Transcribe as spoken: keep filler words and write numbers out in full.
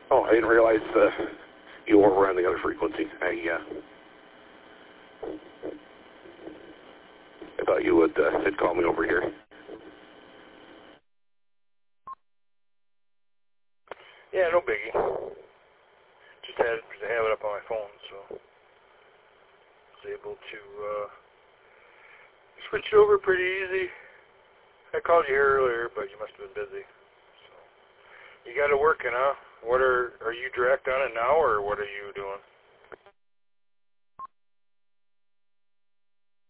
Oh, I didn't realize uh, you were on the other frequency. I, uh, I thought you would uh, had called me over here. Yeah, no biggie. Just had to have it up on my phone, so I was able to uh, switch it over pretty easy. I called you here earlier, but you must have been busy. So you got it working, huh? What are are you direct on it now, or what are you doing?